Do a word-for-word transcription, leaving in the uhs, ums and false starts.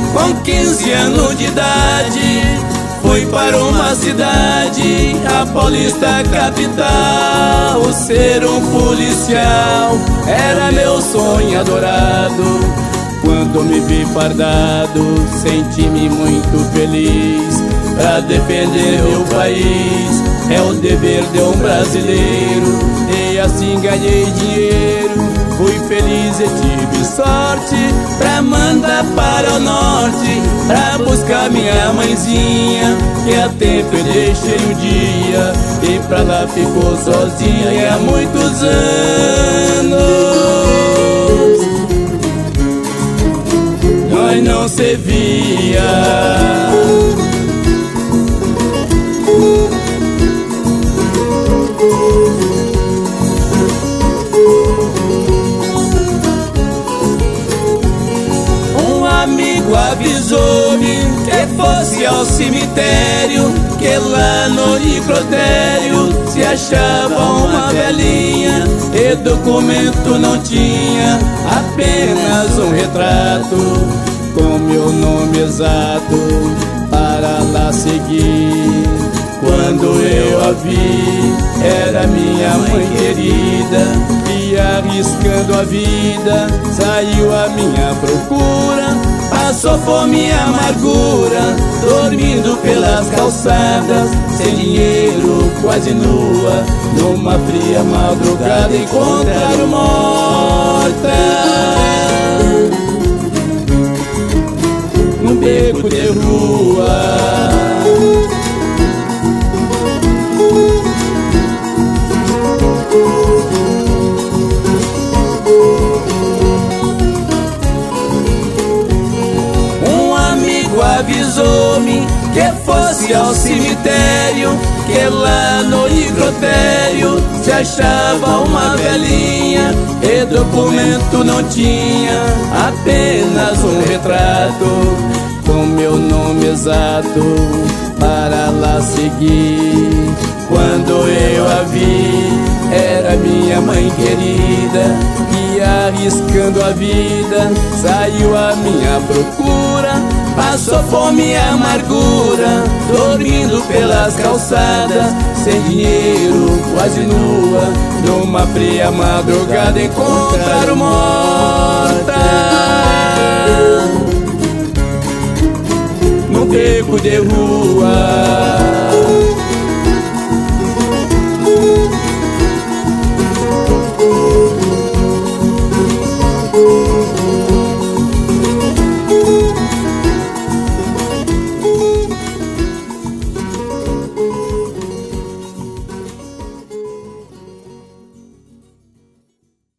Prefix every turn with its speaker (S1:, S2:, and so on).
S1: Com quinze anos de idade, fui para uma cidade, a Paulista capital. Ser um policial era meu sonho adorado. Quando me vi fardado, senti-me muito feliz. Pra defender meu país é o dever de um brasileiro. E assim ganhei dinheiro, fui feliz e tive sorte pra mandar para o norte, pra buscar minha mãezinha, que há tempo eu deixei um dia e pra lá ficou sozinha. E há muitos anos nós não se via. Avisou-me que fosse ao cemitério, que lá no necrotério se achava uma velhinha e documento não tinha, apenas um retrato com meu nome exato para lá seguir. Quando eu a vi, era minha mãe querida, e arriscando a vida, saiu a minha procura. Passou fome e amargura, dormindo pelas calçadas, sem dinheiro, quase nua, numa fria madrugada encontraram morta num beco de rua. Avisou-me que fosse ao cemitério, que lá no necrotério se achava uma velhinha e documento não tinha, apenas um retrato com meu nome exato para lá seguir. Quando eu a vi, era minha mãe querida, e arriscando a vida, saiu a minha procura. Passou fome e amargura, dormindo pelas calçadas, sem dinheiro, quase nua, numa fria madrugada encontraram morta num beco de rua.